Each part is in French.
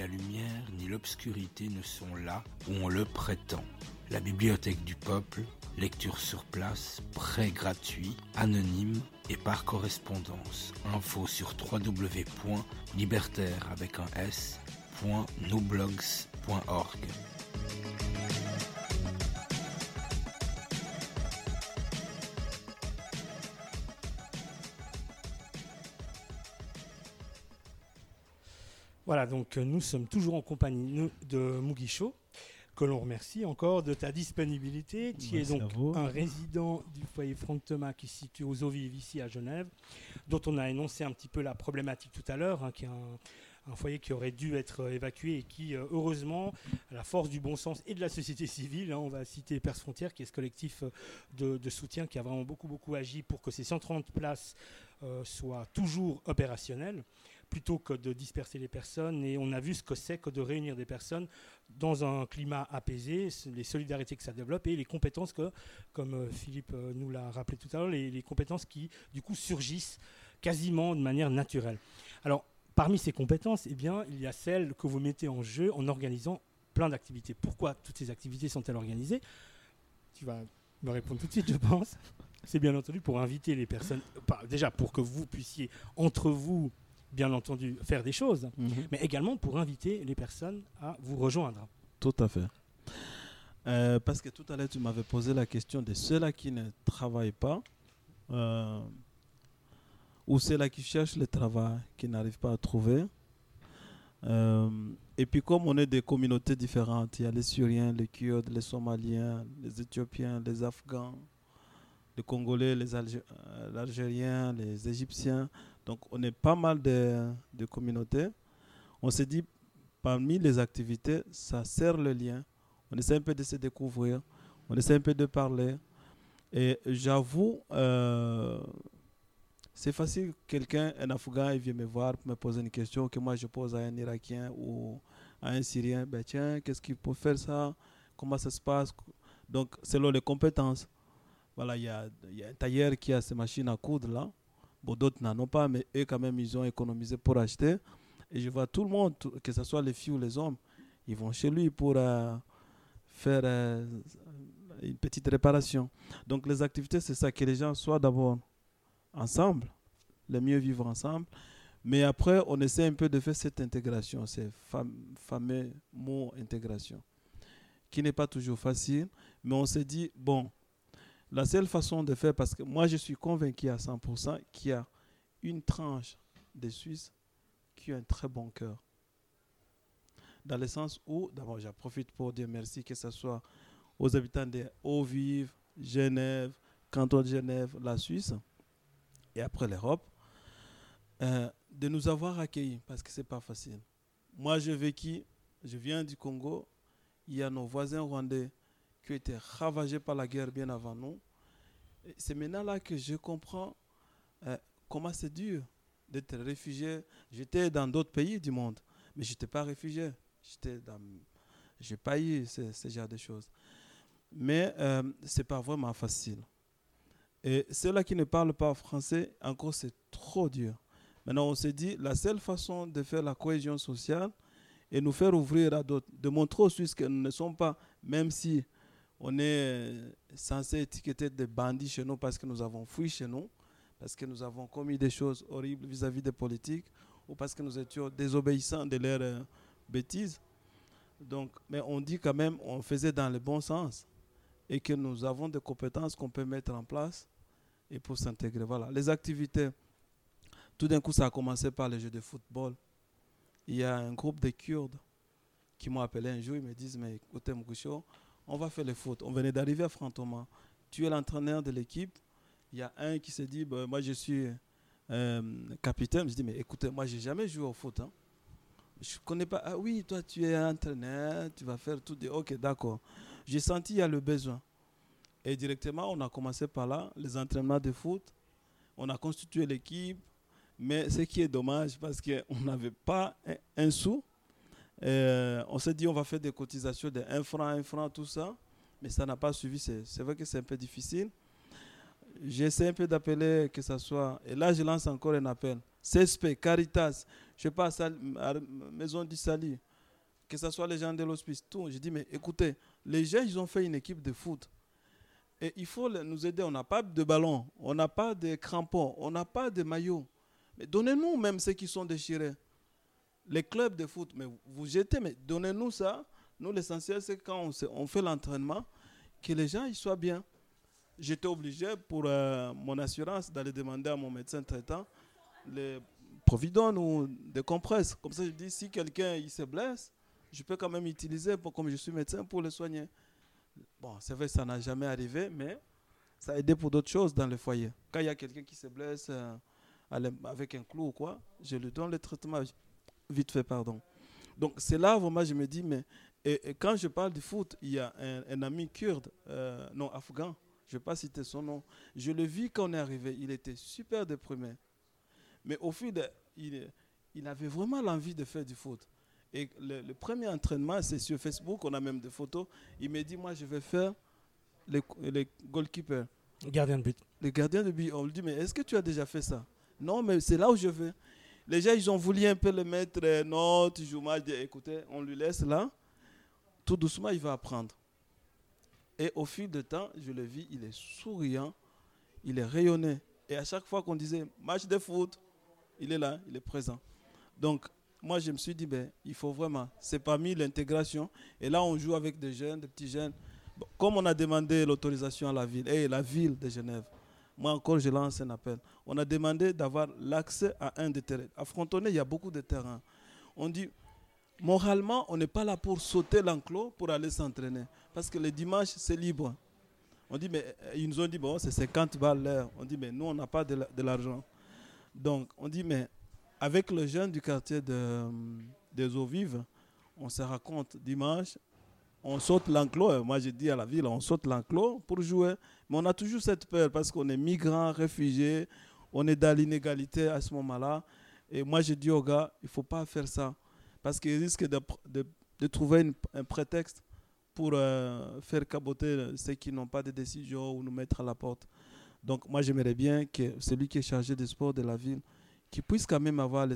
la lumière ni l'obscurité ne sont là où on le prétend. La bibliothèque du peuple, lecture sur place, prêt gratuit, anonyme et par correspondance. Info sur www.libertaire.noblogs.org. Voilà, donc nous sommes toujours en compagnie de Mugisho, que l'on remercie encore de ta disponibilité. Tu es donc un résident du foyer Franck Thomas qui se situe aux Eaux Vives ici à Genève, dont on a énoncé un petit peu la problématique tout à l'heure, qui est un foyer qui aurait dû être évacué et qui, heureusement, à la force du bon sens et de la société civile, on va citer Perse Frontières, qui est ce collectif de soutien qui a vraiment beaucoup agi pour que ces 130 places soient toujours opérationnelles, plutôt que de disperser les personnes. Et on a vu ce que c'est que de réunir des personnes dans un climat apaisé, les solidarités que ça développe et les compétences que, comme Philippe nous l'a rappelé tout à l'heure, les compétences qui, du coup, surgissent quasiment de manière naturelle. Alors, parmi ces compétences, eh bien, il y a celles que vous mettez en jeu en organisant plein d'activités. Pourquoi toutes ces activités sont-elles organisées ? Tu vas me répondre tout de suite, je pense. C'est bien entendu pour inviter les personnes, déjà pour que vous puissiez, entre vous, bien entendu, faire des choses, mais également pour inviter les personnes à vous rejoindre. Tout à fait. Parce que tout à l'heure, tu m'avais posé la question de ceux-là qui ne travaillent pas ou ceux-là qui cherchent le travail, qui n'arrivent pas à trouver. Et puis comme on est des communautés différentes, il y a les Syriens, les Kurdes, les Somaliens, les Éthiopiens, les Afghans, les Congolais, les Algériens, les Égyptiens. Donc on est pas mal de communautés. On s'est dit, parmi les activités, ça sert le lien. On essaie un peu de se découvrir, on essaie un peu de parler. Et j'avoue, c'est facile, un Afghan, il vient me voir pour me poser une question que moi je pose à un Irakien ou à un Syrien. Ben tiens, qu'est-ce qu'il peut faire ça? Comment ça se passe? Donc selon les compétences. Voilà, il y a un tailleur qui a ses machines à coudre là. Bon, d'autres n'en ont pas, mais eux quand même, ils ont économisé pour acheter. Et je vois tout le monde, que ce soit les filles ou les hommes, ils vont chez lui pour faire une petite réparation. Donc les activités, c'est ça, que les gens soient d'abord ensemble, le mieux vivre ensemble. Mais après, on essaie un peu de faire cette intégration, ce fameux mot intégration, qui n'est pas toujours facile. Mais on s'est dit, bon, la seule façon de faire, parce que moi je suis convaincu à 100% qu'il y a une tranche des Suisses qui a un très bon cœur. Dans le sens où, d'abord j'en profite pour dire merci, que ce soit aux habitants des Hauts-Vives, Genève, Canton de Genève, la Suisse, et après l'Europe, de nous avoir accueillis, parce que ce n'est pas facile. Moi je viens du Congo, il y a nos voisins rwandais qui ont été ravagés par la guerre bien avant nous. Et c'est maintenant là que je comprends comment c'est dur d'être réfugié. J'étais dans d'autres pays du monde, mais je n'étais pas réfugié. Je n'ai pas eu ce genre de choses. Mais ce n'est pas vraiment facile. Et ceux-là qui ne parlent pas français, encore c'est trop dur. Maintenant on s'est dit, la seule façon de faire la cohésion sociale et nous faire ouvrir à d'autres, de montrer aux Suisses que nous ne sommes pas, même si on est censé étiqueter des bandits chez nous parce que nous avons fui chez nous, parce que nous avons commis des choses horribles vis-à-vis des politiques, ou parce que nous étions désobéissants de leurs bêtises. Donc, mais on dit quand même on faisait dans le bon sens et que nous avons des compétences qu'on peut mettre en place et pour s'intégrer. Voilà. Les activités, tout d'un coup ça a commencé par les jeux de football. Il y a un groupe de Kurdes qui m'ont appelé un jour, ils me disent, mais écoutez Mugisho, on va faire le foot. On venait d'arriver à Franck Thomas. Tu es l'entraîneur de l'équipe. Il y a un qui s'est dit, moi je suis capitaine. Je dis, mais écoutez, moi j'ai jamais joué au foot. Hein. Je ne connais pas. Ah oui, toi tu es entraîneur, tu vas faire tout. Ok, d'accord. J'ai senti qu'il y a le besoin. Et directement, on a commencé par là, les entraînements de foot. On a constitué l'équipe. Mais ce qui est dommage, parce qu'on n'avait pas un sou. On s'est dit on va faire des cotisations de 1 franc, tout ça, mais ça n'a pas suivi. C'est vrai que c'est un peu difficile. J'essaie un peu d'appeler que ça soit, et là je lance encore un appel. CSP, Caritas, je passe à Maison du Salut, que ce soit les gens de l'hospice, tout. Je dis, mais écoutez, les gens, ils ont fait une équipe de foot. Et il faut nous aider. On n'a pas de ballon, on n'a pas de crampons, on n'a pas de maillots. Mais donnez-nous même ceux qui sont déchirés. Les clubs de foot, mais vous jetez, mais donnez-nous ça. Nous, l'essentiel, c'est quand on fait l'entraînement, que les gens ils soient bien. J'étais obligé, pour mon assurance, d'aller demander à mon médecin traitant les Providone ou des compresses. Comme ça, je dis, si quelqu'un il se blesse, je peux quand même utiliser, comme je suis médecin, pour le soigner. Bon, c'est vrai, ça n'a jamais arrivé, mais ça a aidé pour d'autres choses dans le foyer. Quand il y a quelqu'un qui se blesse avec un clou ou quoi, je lui donne le traitement vite fait, pardon. Donc, c'est là, vraiment, je me dis, mais... Et quand je parle du foot, il y a un ami kurde, non, afghan, je ne vais pas citer son nom. Je le vis quand on est arrivé, il était super déprimé. Mais au fil, il avait vraiment l'envie de faire du foot. Et le premier entraînement, c'est sur Facebook, on a même des photos. Il m'a dit, moi, je vais faire les goalkeepers. Gardien de but. Les gardiens de but. On lui dit, mais est-ce que tu as déjà fait ça? Non, mais c'est là où je vais. Les gens, ils ont voulu un peu le mettre, non, tu joues mal. Écoutez, on lui laisse là. Tout doucement, il va apprendre. Et au fil du temps, je le vis, il est souriant, il est rayonné. Et à chaque fois qu'on disait match de foot, il est là, il est présent. Donc, moi, je me suis dit, il faut vraiment, c'est parmi l'intégration. Et là, on joue avec des jeunes, des petits jeunes. Bon, comme on a demandé l'autorisation à la ville, et la ville de Genève, moi encore, je lance un appel. On a demandé d'avoir l'accès à un des terrains. À Frontonnet, il y a beaucoup de terrains. On dit, moralement, on n'est pas là pour sauter l'enclos pour aller s'entraîner. Parce que le dimanche, c'est libre. On dit, mais ils nous ont dit, bon, c'est 50 balles l'heure. On dit, mais nous, on n'a pas de l'argent. Donc, on dit, mais avec le jeune du quartier des Eaux Vives, on se raconte dimanche, on saute l'enclos. Moi, j'ai dit à la ville, on saute l'enclos pour jouer. Mais on a toujours cette peur parce qu'on est migrants, réfugiés, on est dans l'inégalité à ce moment-là. Et moi, j'ai dit aux gars, il ne faut pas faire ça. Parce qu'ils risquent de trouver un prétexte pour faire caboter ceux qui n'ont pas de décision ou nous mettre à la porte. Donc moi j'aimerais bien que celui qui est chargé des sports de la ville, qui puisse quand même avoir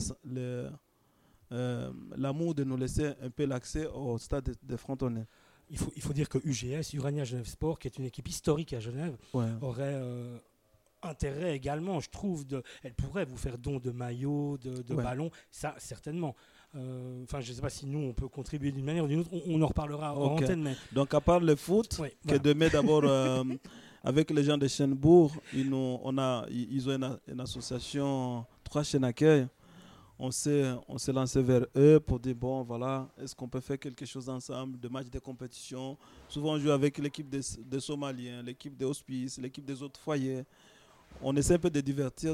l'amour de nous laisser un peu l'accès au stade de Frontonnet. Il faut dire que UGS, Urania Genève Sport, qui est une équipe historique à Genève, aurait intérêt également, je trouve, elle pourrait vous faire don de maillots, de ballons, ça certainement. Enfin, je ne sais pas si nous on peut contribuer d'une manière ou d'une autre, on en reparlera en antenne. Mais... Donc à part le foot, demain d'abord avec les gens de Chenbourg, ils ont une association 3 chaînes d'accueil. On s'est lancé vers eux pour dire bon voilà, est-ce qu'on peut faire quelque chose ensemble, de matchs de compétition. Souvent on joue avec l'équipe des Somaliens, l'équipe des hospices, l'équipe des autres foyers. On essaie un peu de divertir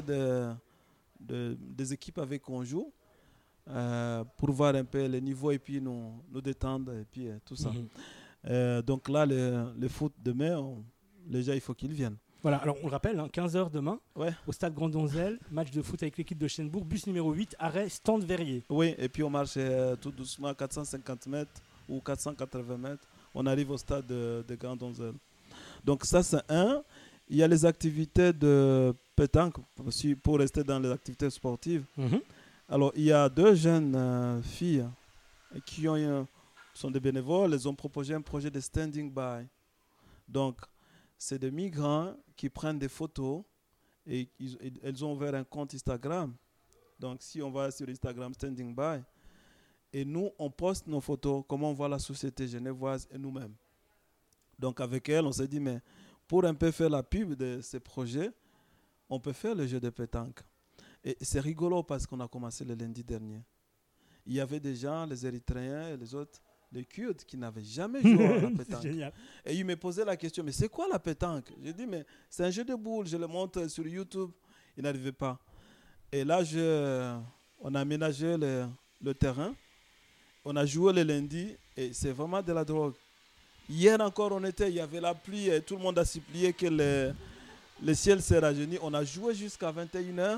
des équipes avec qui on joue. Pour voir un peu le niveau et puis nous détendre et puis tout ça. Donc là, le foot demain, les gens, il faut qu'ils viennent. Voilà, alors on le rappelle, 15h demain, au stade Grand Donzel, match de foot avec l'équipe de Chenbourg, bus numéro 8, arrêt Stand Verrier. Oui, et puis on marche tout doucement, 450 mètres ou 480 mètres, on arrive au stade de Grand Donzel. Donc ça, c'est un. Il y a les activités de pétanque, pour rester dans les activités sportives. Alors, il y a 2 jeunes filles qui sont des bénévoles. Elles ont proposé un projet de standing by. Donc, c'est des migrants qui prennent des photos et elles ont ouvert un compte Instagram. Donc, si on va sur Instagram standing by, et nous, on poste nos photos, comment on voit la société genevoise et nous-mêmes. Donc, avec elles, on s'est dit, mais pour un peu faire la pub de ces projets, on peut faire le jeu de pétanque. Et c'est rigolo parce qu'on a commencé le lundi dernier. Il y avait des gens, les Érythréens et les autres, les Kurdes, qui n'avaient jamais joué à la pétanque. Génial. Et ils me posaient la question, mais c'est quoi la pétanque? J'ai dit, mais c'est un jeu de boules, je le montre sur YouTube. Ils n'arrivaient pas. Et là, on a aménagé le terrain. On a joué le lundi et c'est vraiment de la drogue. Hier encore, il y avait la pluie et tout le monde a supplié que le ciel s'est rajeuni. On a joué jusqu'à 21h.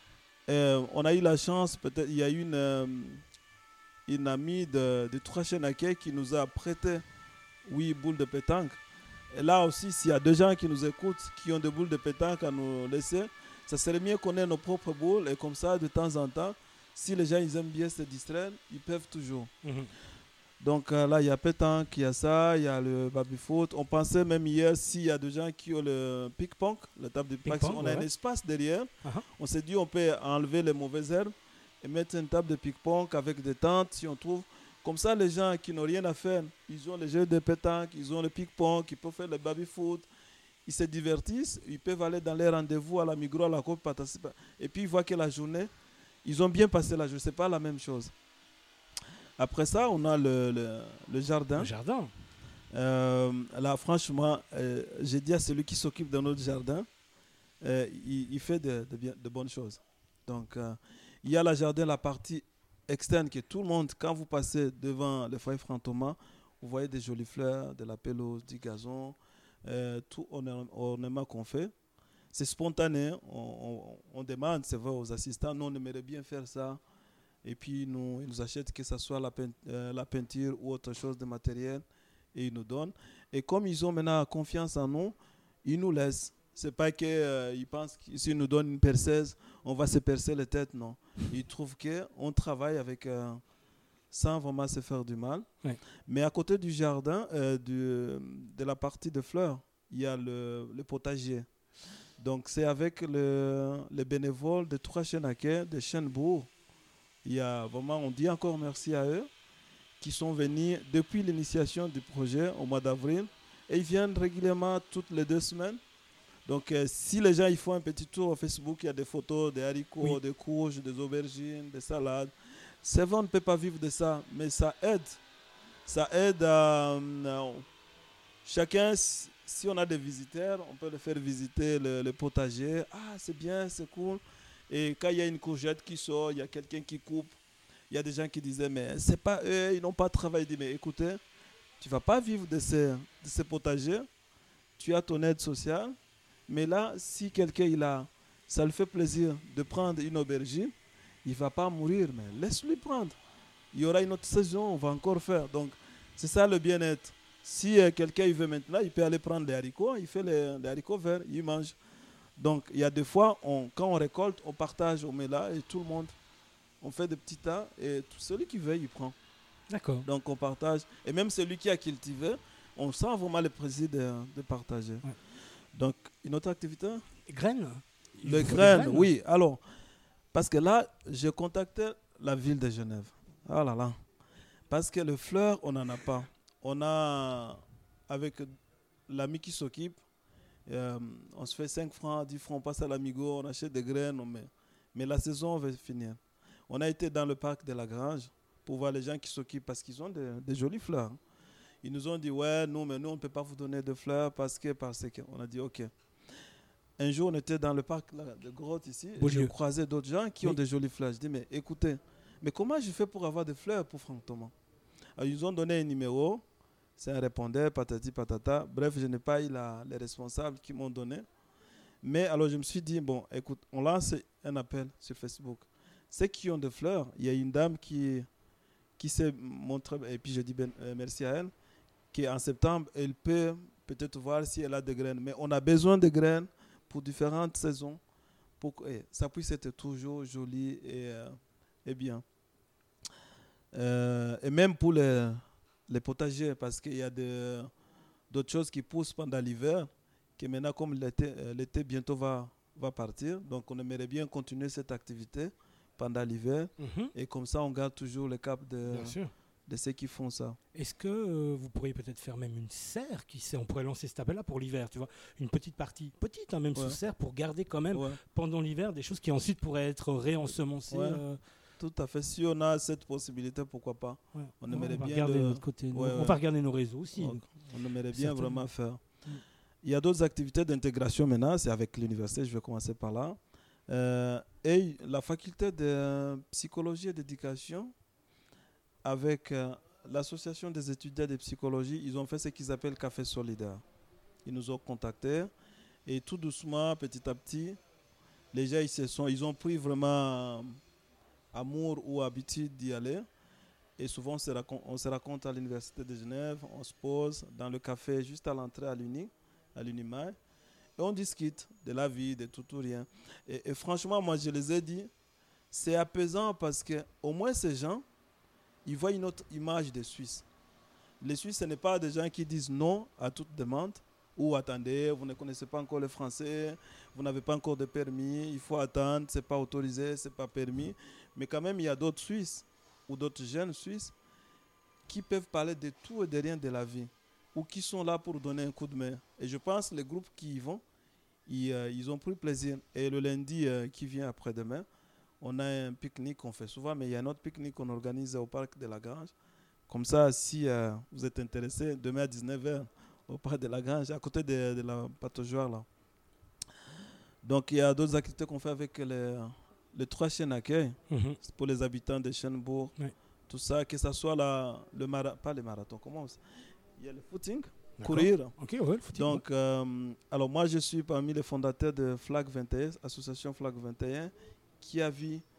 On a eu la chance, peut-être il y a eu une amie de 3 chaînes d'accueil qui nous a prêté 8 boules de pétanque. Et là aussi, s'il y a des gens qui nous écoutent, qui ont des boules de pétanque à nous laisser, ça serait mieux qu'on ait nos propres boules. Et comme ça, de temps en temps, si les gens ils aiment bien se distraire, ils peuvent toujours. Donc là, il y a pétanque, il y a ça, il y a le baby-foot. On pensait même hier, s'il y a des gens qui ont le pick-pong, la table de pick-pong, on a un espace derrière. On s'est dit, on peut enlever les mauvaises herbes et mettre une table de pick-pong avec des tentes, si on trouve. Comme ça, les gens qui n'ont rien à faire, ils ont les jeux de pétanque, ils ont le pick-pong, ils peuvent faire le baby-foot. Ils se divertissent, ils peuvent aller dans les rendez-vous à la Migros, à la Coop, et puis ils voient que la journée, ils ont bien passé la journée. Ce n'est pas la même chose. Après ça, on a le jardin. Le jardin. Là, franchement, j'ai dit à celui qui s'occupe de notre jardin, il fait de bonnes choses. Donc, il y a le jardin, la partie externe, que tout le monde, quand vous passez devant le foyer Franck Thomas, vous voyez des jolies fleurs, de la pelouse, du gazon, tout ornement qu'on fait. C'est spontané, on demande, c'est vrai, aux assistants, nous on aimerait bien faire ça. Et puis ils nous achètent, que ce soit la peinture ou autre chose de matériel, et ils nous donnent. Et comme ils ont maintenant confiance en nous, ils nous laissent. Ce n'est pas qu'ils pensent que s'ils nous donnent une perceuse, on va se percer les têtes, non. Ils trouvent qu'on travaille avec, sans vraiment se faire du mal. Ouais. Mais à côté du jardin, de la partie de fleurs, il y a le potager. Donc c'est avec les bénévoles de Trois Chenaquet, de Chenbourg. Il y a vraiment, on dit encore merci à eux, qui sont venus depuis l'initiation du projet au mois d'avril. Et ils viennent régulièrement toutes les 2 semaines. Donc si les gens ils font un petit tour au Facebook, il y a des photos, des haricots, des courges, des aubergines, des salades. C'est vrai, on ne peut pas vivre de ça, mais ça aide. Ça aide à... chacun, si on a des visiteurs, on peut les faire visiter le potager. Ah, c'est bien, c'est cool. Et quand il y a une courgette qui sort, il y a quelqu'un qui coupe. Il y a des gens qui disaient, mais c'est pas eux, ils n'ont pas travaillé. Mais écoutez, tu ne vas pas vivre de ces potagers. Tu as ton aide sociale. Mais là, si quelqu'un, ça lui fait plaisir de prendre une aubergine, il ne va pas mourir, mais laisse-lui prendre. Il y aura une autre saison, on va encore faire. Donc, c'est ça le bien-être. Si quelqu'un il veut maintenant, il peut aller prendre les haricots, il fait les haricots verts, il mange. Donc, il y a des fois, quand on récolte, on partage, on met là, et tout le monde, on fait des petits tas, et celui qui veut, il prend. D'accord. Donc, on partage. Et même celui qui a cultivé, on sent vraiment le plaisir de partager. Ouais. Donc, une autre activité ? Graines. Les graines, oui. Alors, parce que là, j'ai contacté la ville de Genève. Ah là là. Parce que les fleurs, on n'en a pas. On a, avec l'ami qui s'occupe, on se fait 5 francs, 10 francs, on passe à l'amigo, on achète des graines, on met. Mais la saison va finir. On a été dans le parc de la Grange pour voir les gens qui s'occupent parce qu'ils ont des jolies fleurs. Ils nous ont dit, ouais, nous, mais nous, on ne peut pas vous donner de fleurs parce que. On a dit, ok. Un jour, on était dans le parc de Grotte ici, et je croisais d'autres gens qui ont des jolies fleurs. Je dis, mais écoutez, mais comment je fais pour avoir des fleurs pour Franck Thomas ? Alors, ils nous ont donné un numéro, c'est un répondeur, patati patata. Bref, je n'ai pas eu les responsables qui m'ont donné. Mais alors, je me suis dit, bon, écoute, on lance un appel sur Facebook. Ceux qui ont des fleurs, il y a une dame qui s'est montrée, et puis je dis merci à elle, qui en septembre, elle peut peut-être voir si elle a des graines. Mais on a besoin de graines pour différentes saisons, pour que ça puisse être toujours joli et bien. Et même pour les potagers, parce qu'il y a d'autres choses qui poussent pendant l'hiver, que maintenant, comme l'été bientôt va partir, donc on aimerait bien continuer cette activité pendant l'hiver, et comme ça, on garde toujours le cap de ceux qui font ça. Est-ce que vous pourriez peut-être faire même une serre, on pourrait lancer cet appel-là pour l'hiver, tu vois, une petite partie, même sous serre, pour garder quand même pendant l'hiver des choses qui ensuite pourraient être réensemencées. Tout à fait. Si on a cette possibilité, pourquoi pas. On aimerait bien regarder de notre côté. On va regarder nos réseaux aussi. On aimerait bien vraiment faire. Il y a d'autres activités d'intégration maintenant, c'est avec l'université, je vais commencer par là. Et la faculté de psychologie et d'éducation, avec l'association des étudiants de psychologie, ils ont fait ce qu'ils appellent Café Solidaire. Ils nous ont contactés et tout doucement, petit à petit, les gens ils ont pris vraiment amour ou habitude d'y aller. Et souvent, on se rencontre à l'université de Genève, on se pose dans le café juste à l'entrée à l'Unimae, et on discute de la vie, de tout ou rien. Et franchement, moi, je les ai dit, c'est apaisant parce qu'au moins ces gens, ils voient une autre image des Suisses. Les Suisses, ce n'est pas des gens qui disent non à toute demande ou attendez, vous ne connaissez pas encore le français, vous n'avez pas encore de permis, il faut attendre, ce n'est pas autorisé, ce n'est pas permis. Mais quand même, il y a d'autres Suisses ou d'autres jeunes Suisses qui peuvent parler de tout et de rien de la vie ou qui sont là pour donner un coup de main. Et je pense que les groupes qui y vont, ils ont pris plaisir. Et le lundi qui vient après-demain, on a un pique-nique qu'on fait souvent, mais il y a un autre pique-nique qu'on organise au parc de la Grange. Comme ça, si vous êtes intéressé, demain à 19h, au parc de la Grange, à côté de la pataugeoire là. Donc il y a d'autres activités qu'on fait avec les 3 chaînes d'accueil pour les habitants de Schönbourg. Oui. Tout ça, que ce soit pas le marathon, comment il y a le footing, courir. Okay, ouais, le footing. Donc, alors moi je suis parmi les fondateurs de Flag 21, association Flag 21, qui a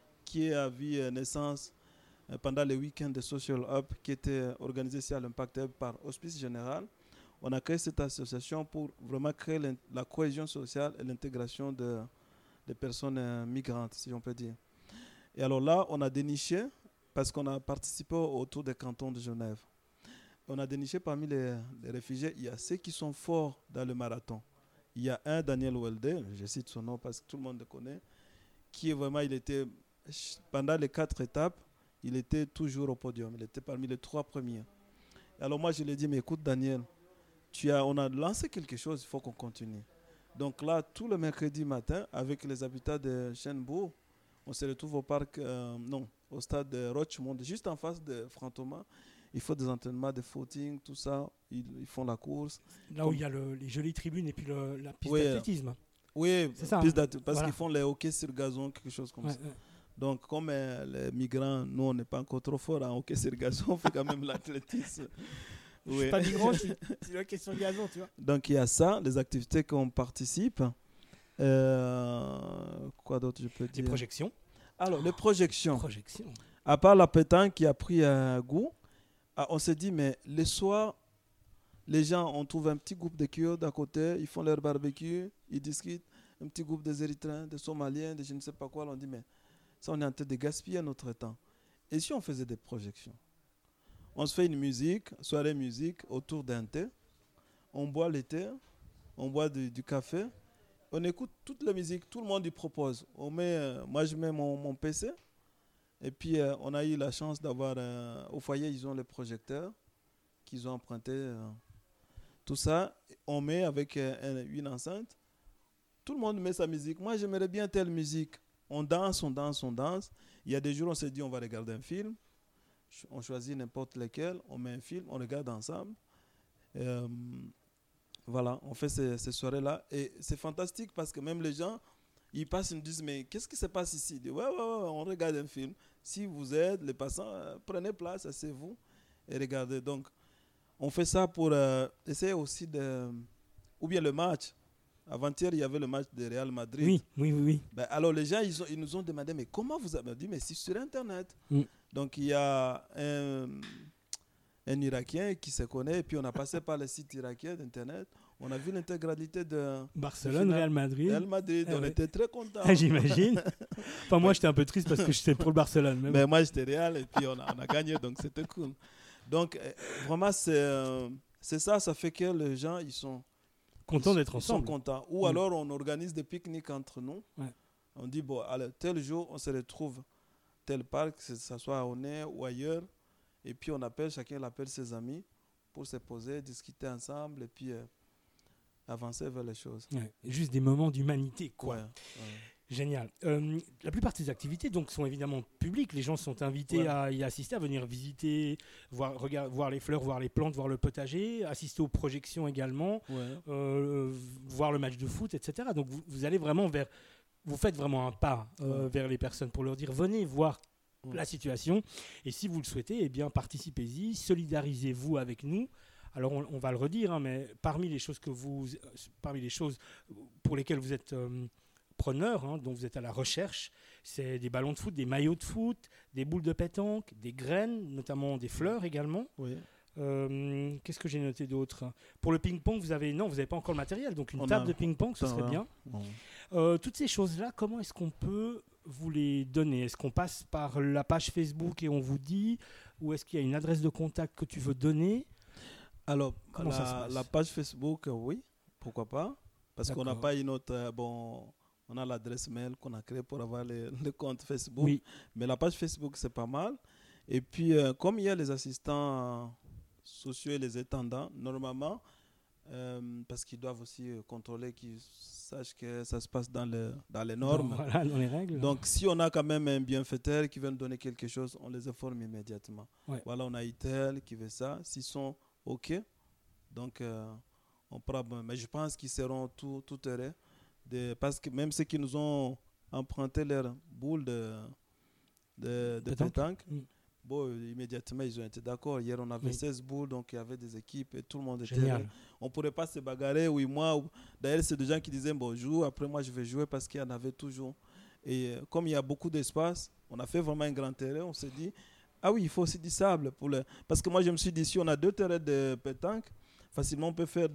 vu naissance pendant le week-end de Social Hub qui était organisé ici à l'Impact Hub par Hospice Général. On a créé cette association pour vraiment créer la cohésion sociale et l'intégration des personnes migrantes, si on peut dire. Et alors là, on a déniché, parce qu'on a participé autour des cantons de Genève. On a déniché parmi les réfugiés, il y a ceux qui sont forts dans le marathon. Il y a un, Daniel Welde, je cite son nom parce que tout le monde le connaît, qui est vraiment, il était, pendant les 4 étapes, il était toujours au podium. Il était parmi les 3 premiers. Alors moi, je lui ai dit, mais écoute Daniel, on a lancé quelque chose, il faut qu'on continue. Donc là, tout le mercredi matin, avec les habitants de Schönbourg, on se retrouve au parc, au stade de Rochemont, juste en face de Franc-Thomas. Il faut des entraînements de footing, tout ça. Ils font la course. Là où il y a les jolies tribunes et puis la piste d'athlétisme. Oui, c'est ça, parce qu'ils font les hockey sur gazon, quelque chose comme ça. Ouais. Donc, comme les migrants, nous, on n'est pas encore trop forts en hockey sur gazon, on fait quand même l'athlétisme. Je ne suis pas migrant, c'est la question de gazon, tu vois. Donc, il y a ça, les activités qu'on participe. Quoi d'autre je peux dire? Les projections. Alors, les projections. À part la pétanque qui a pris goût, on s'est dit, mais le soir, les gens, on trouve un petit groupe de Kurdes à côté, ils font leur barbecue, ils discutent, un petit groupe des Érythréens, des Somaliens, des je ne sais pas quoi. On dit, mais ça, on est en train de gaspiller notre temps. Et si on faisait des projections? On se fait une musique, soirée musique, autour d'un thé. On boit le thé, on boit du café. On écoute toute la musique, tout le monde y propose. Moi, je mets mon PC. Et puis, on a eu la chance d'avoir... au foyer, ils ont les projecteurs qu'ils ont empruntés. Tout ça, on met avec une enceinte. Tout le monde met sa musique. Moi, j'aimerais bien telle musique. On danse. Il y a des jours, on s'est dit, on va regarder un film. On choisit n'importe lequel. On met un film, on regarde ensemble. Voilà, on fait ces soirées-là. Et c'est fantastique parce que même les gens, ils passent, ils me disent, mais qu'est-ce qui se passe ici? Ils disent, ouais, on regarde un film. Si vous êtes les passants, prenez place, asseyez-vous et regardez. Donc, on fait ça pour essayer aussi de... Ou bien le match. Avant-hier, il y avait le match de Real Madrid. Oui. Ben, alors, les gens, ils nous ont demandé, mais comment vous avez dit? Mais c'est sur Internet. Donc, il y a un Irakien qui se connaît, et puis on a passé par le site irakien d'Internet. On a vu l'intégralité de Barcelone, Real Madrid. On était très contents. J'imagine. Enfin, moi, j'étais un peu triste parce que j'étais pour le Barcelone. Mais moi, j'étais Real, et puis on a gagné, donc c'était cool. Donc, vraiment, c'est ça fait que les gens, ils sont contents d'être ensemble. Ils sont contents. Ou alors, on organise des pique-niques entre nous. Ouais. On dit, bon, allez, tel jour, on se retrouve tel parc, que ce soit à Honnay ou ailleurs. Et puis, chacun appelle ses amis pour se poser, discuter ensemble et puis avancer vers les choses. Ouais, juste des moments d'humanité, quoi. Ouais. Génial. La plupart de ces activités donc, sont évidemment publiques. Les gens sont invités à y assister, à venir visiter, voir les fleurs, voir les plantes, voir le potager, assister aux projections également, voir le match de foot, etc. Donc, vous allez vraiment vous faites vraiment un pas vers les personnes pour leur dire, venez voir la situation. Et si vous le souhaitez, eh bien, participez-y, solidarisez-vous avec nous. Alors, on va le redire, mais parmi les choses pour lesquelles vous êtes preneur, dont vous êtes à la recherche, c'est des ballons de foot, des maillots de foot, des boules de pétanque, des graines, notamment des fleurs également. Oui. Qu'est-ce que j'ai noté d'autre? Pour le ping-pong, vous n'avez pas encore le matériel, donc une table de ping-pong, ce serait bien. Toutes ces choses-là, comment est-ce qu'on peut vous les donner? Est-ce qu'on passe par la page Facebook et on vous dit, ou est-ce qu'il y a une adresse de contact que tu veux donner? Alors, la page Facebook, oui, pourquoi pas. Parce qu'on n'a pas une autre... on a l'adresse mail qu'on a créée pour avoir le compte Facebook. Oui. Mais la page Facebook, c'est pas mal. Et puis, comme il y a les assistants sociaux et les étendants, normalement, parce qu'ils doivent aussi contrôler qu'ils sachent que ça se passe dans les normes. Dans les règles. Donc, si on a quand même un bienfaiteur qui veut nous donner quelque chose, on les informe immédiatement. Ouais. Voilà, on a ITEL qui veut ça. S'ils sont OK, donc on pourra... Mais je pense qu'ils seront tout heureux. Parce que même ceux qui nous ont emprunté leur boule de pétanque, immédiatement, ils ont été d'accord. Hier, on avait 16 boules, donc il y avait des équipes et tout le monde était là. On ne pourrait pas se bagarrer, oui, moi. D'ailleurs, c'est des gens qui disaient, joue, après moi, je vais jouer parce qu'il y en avait toujours. Et comme il y a beaucoup d'espace, on a fait vraiment un grand terrain. On s'est dit, ah oui, il faut aussi du sable. Parce que moi, je me suis dit, si on a 2 terrains de pétanque, facilement, on peut faire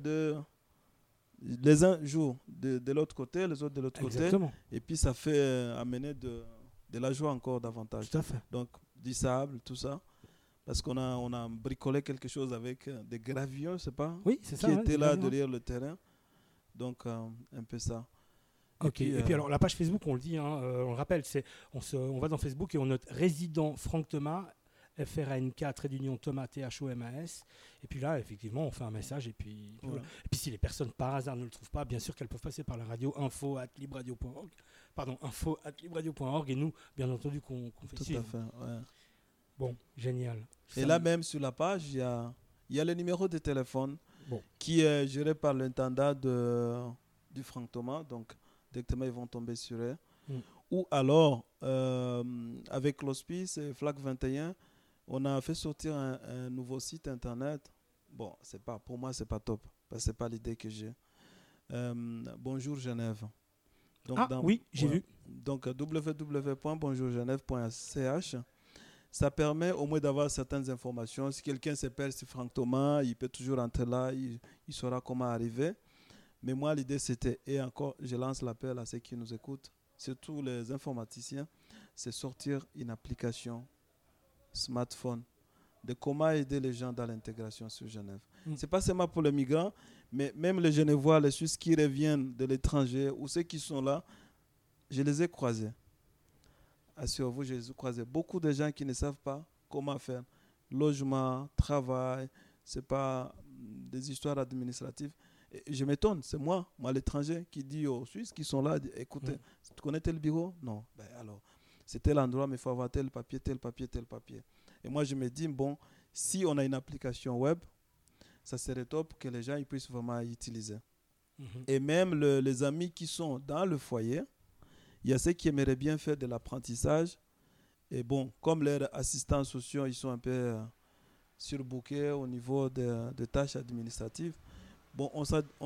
les uns jouent de l'autre côté, les autres de l'autre côté. Et puis, ça fait amener de la joie encore davantage. Tout à fait. Donc, du sable, tout ça. Parce qu'on a bricolé quelque chose avec des gravillons, je ne sais pas. Oui, c'est ça. Qui étaient là derrière le terrain. Donc, un peu ça. Ok. Et puis alors, la page Facebook, on le dit, on le rappelle, on va dans Facebook et on note résident Franck Thomas, FRANK, trait d'union Thomas, THOMAS. Et puis là, effectivement, on fait un message. Et puis, voilà. Et puis si les personnes par hasard ne le trouvent pas, bien sûr qu'elles peuvent passer par la radio info@libradio.org. info@libradio.org. Et nous, bien entendu, qu'on fait tout suivre. Tout à fait, ouais. Bon, génial. Et là même, sur la page, il y a le numéro de téléphone qui est géré par l'intendant du Franck Thomas. Donc, directement, ils vont tomber sur eux. Ou alors, avec l'hospice FLAC 21, on a fait sortir un nouveau site internet. Bon, pour moi, c'est pas top. Parce que c'est pas l'idée que j'ai. Bonjour Genève. Donc, oui, j'ai vu. Donc, www.bonjourgenève.ch. Ça permet au moins d'avoir certaines informations. Si quelqu'un s'appelle Franck Thomas, il peut toujours entrer là, il saura comment arriver. Mais moi, l'idée, c'était, et encore, je lance l'appel à ceux qui nous écoutent, surtout les informaticiens, c'est sortir une application smartphone de comment aider les gens dans l'intégration sur Genève. Ce n'est pas seulement pour les migrants, mais même les Genevois, les Suisses qui reviennent de l'étranger ou ceux qui sont là, je les ai croisés. Assurez-vous, je les ai croisés. Beaucoup de gens qui ne savent pas comment faire. Logement, travail, ce n'est pas des histoires administratives. Et je m'étonne, c'est moi l'étranger, qui dit aux Suisses qui sont là, écoutez, tu connais tel bureau? Non. Alors, c'est tel endroit, mais il faut avoir tel papier, tel papier, tel papier. Et moi, je me dis, si on a une application web, ça serait top pour que les gens ils puissent vraiment utiliser. Et même les amis qui sont dans le foyer, il y a ceux qui aimeraient bien faire de l'apprentissage. Et comme leurs assistants sociaux, ils sont un peu surbookés au niveau de tâches administratives. On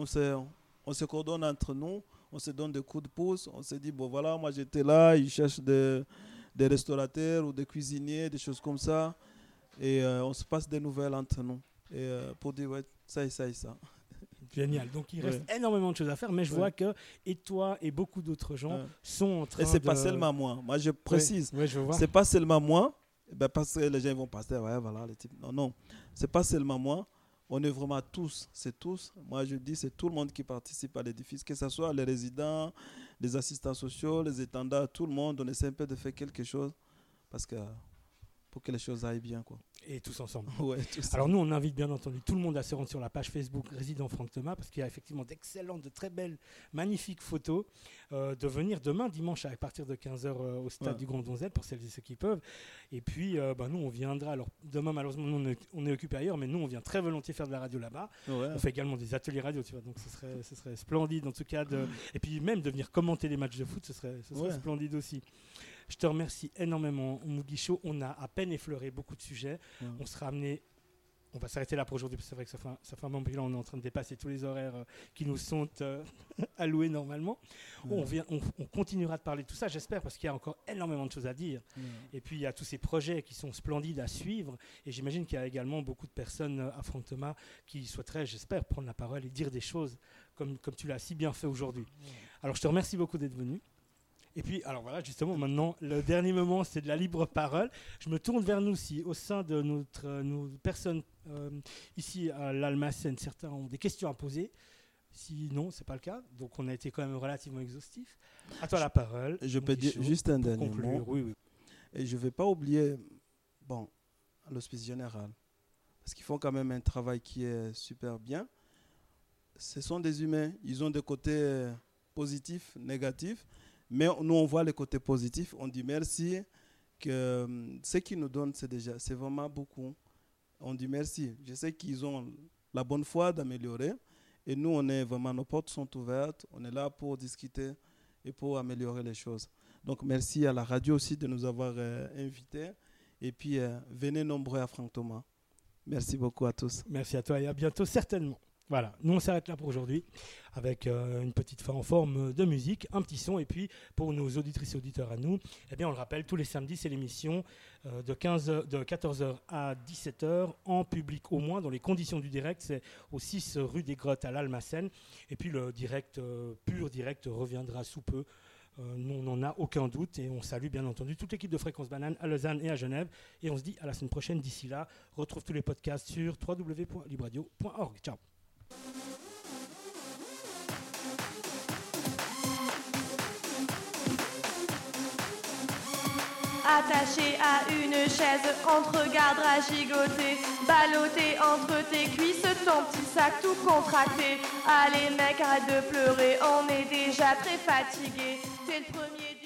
se coordonne entre nous, on se donne des coups de pouce, on se dit, voilà, moi j'étais là, ils cherchent des restaurateurs ou des cuisiniers, des choses comme ça. Et on se passe des nouvelles entre nous. Et pour dire, ça et ça et ça. Génial. Donc il reste énormément de choses à faire, mais je vois que et toi et beaucoup d'autres gens sont en train de... Et c'est pas seulement moi. Moi je précise, je vois. C'est pas seulement moi, parce que les gens vont passer, voilà, les types. Non, c'est pas seulement moi. On est vraiment tous, c'est tous. Moi je dis, c'est tout le monde qui participe à l'édifice, que ce soit les résidents, les assistants sociaux, les étendants, tout le monde. On essaie un peu de faire quelque chose pour que les choses aillent bien, quoi. Et tous ensemble. Tous. Alors nous, on invite bien entendu tout le monde à se rendre sur la page Facebook Résident Franck Thomas, parce qu'il y a effectivement d'excellentes, de très belles, magnifiques photos, de venir demain, dimanche, à partir de 15h au stade du Grand Donzel, pour celles et ceux qui peuvent. Et puis, nous, on viendra. Alors, demain, malheureusement, nous, on est occupé ailleurs, mais nous, on vient très volontiers faire de la radio là-bas. On fait également des ateliers radio, tu vois, donc ce serait splendide, en tout cas. Et puis, même de venir commenter les matchs de foot, ce serait splendide aussi. Je te remercie énormément, Mugisho. On a à peine effleuré beaucoup de sujets. On sera amené. On va s'arrêter là pour aujourd'hui, parce que c'est vrai que ça fait un moment que là, on est en train de dépasser tous les horaires qui nous sont alloués normalement. On continuera de parler de tout ça, j'espère, parce qu'il y a encore énormément de choses à dire. Et puis, il y a tous ces projets qui sont splendides à suivre. Et j'imagine qu'il y a également beaucoup de personnes à Franck Thomas qui souhaiteraient, j'espère, prendre la parole et dire des choses comme tu l'as si bien fait aujourd'hui. Alors, je te remercie beaucoup d'être venu. Et puis, alors voilà, justement, maintenant, le dernier moment, c'est de la libre parole. Je me tourne vers nous, si au sein de nos personnes Ici à l'Almacen, certains ont des questions à poser. Sinon, ce n'est pas le cas. Donc on a été quand même relativement exhaustif. À toi la parole. Je peux dire juste un dernier mot. Oui. Et je ne vais pas oublier l'Hospice Général. Parce qu'ils font quand même un travail qui est super bien. Ce sont des humains. Ils ont des côtés positifs, négatifs. Mais nous, on voit les côtés positifs. On dit merci. Que ce qu'ils nous donnent, c'est vraiment beaucoup. On dit merci. Je sais qu'ils ont la bonne foi d'améliorer. Et nous, nos portes sont ouvertes. On est là pour discuter et pour améliorer les choses. Donc, merci à la radio aussi de nous avoir invités. Et puis, venez nombreux à Franck Thomas. Merci beaucoup à tous. Merci à toi et à bientôt, certainement. Voilà, nous on s'arrête là pour aujourd'hui avec une petite fin en forme de musique, un petit son. Et puis, pour nos auditrices et auditeurs à nous, eh bien, on le rappelle, tous les samedis, c'est l'émission de 14h à 17h, en public au moins, dans les conditions du direct. C'est au 6 rue des Grottes à l'Almacen. Et puis, le direct, pur direct, reviendra sous peu. Nous, on n'en a aucun doute et on salue bien entendu toute l'équipe de Fréquence Banane à Lausanne et à Genève. Et on se dit à la semaine prochaine. D'ici là, retrouve tous les podcasts sur www.libradio.org. Ciao. Attaché à une chaise, on te regardera gigoter, ballotté entre tes cuisses, ton petit sac tout contracté. Allez mec, arrête de pleurer, on est déjà très fatigué. T'es le premier